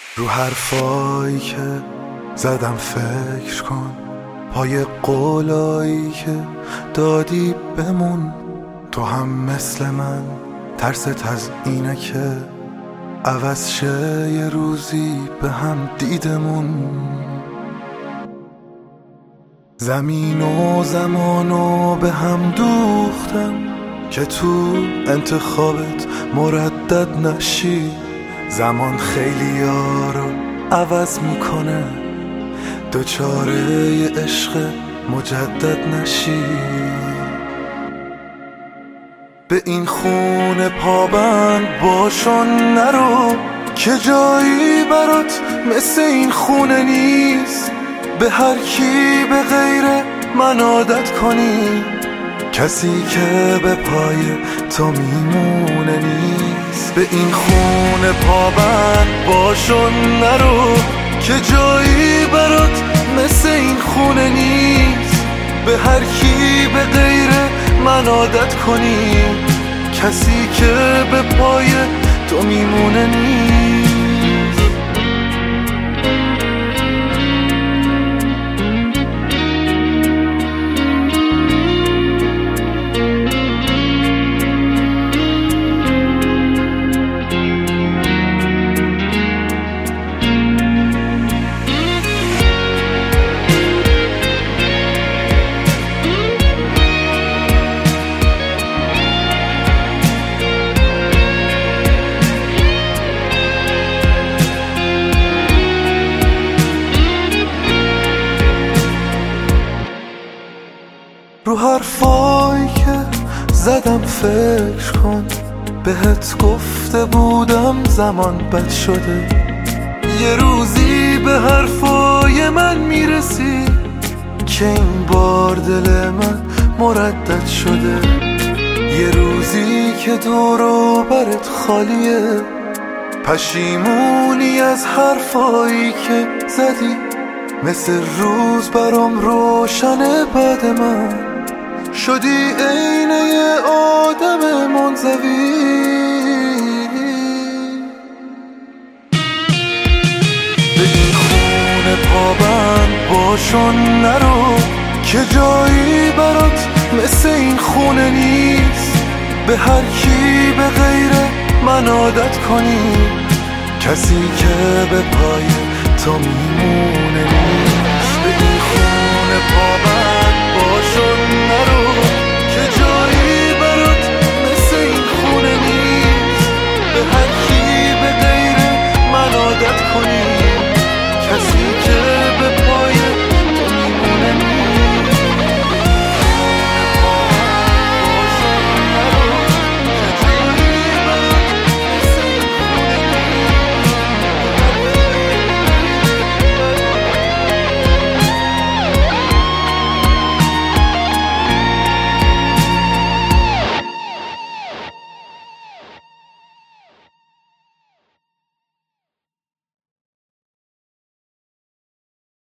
رو حرفایی که زدم فکر کن، پای قولایی که دادی بمون. تو هم مثل من ترست از اینه که عوض شه یه روزی به هم دیدمون. زمین و زمانو به هم دوختم که تو انتخابت مردد نشی. زمان خیلی ها رو عوض میکنه، دوچاره ی عشق مجدد نشی. به این خونه پابند باشون نرو که جایی برات مثل این خونه نیست. به هر کی به غیر من عادت کنی، کسی که به پای تو میمونه نیست. به این خونه پابند باشون نرو که جایی برات مثل این خونه نیست. به هر کی به غیر من عادت کنی، کسی که به پای تو میمونه نیست. رو حرفایی که زدم فکر کن، بهت گفته بودم زمان بد شده. یه روزی به حرفای من میرسی که این بار دل من مردد شده. یه روزی که دور و برت خالیه، پشیمونی از حرفایی که زدی. مثل روز برام روشنه بعد من شدی عین یه آدم منزوی. به این خونه پابند باشون نرو که جایی برات مثل این خونه نیست. به هر کی به غیر من عادت کنی، کسی که به پای تو میمونه نیست. به این خونه پابند باشون نرو که جایی برات مثل این خونه نیست. به هر کی به غیر من عادت کنی، کسی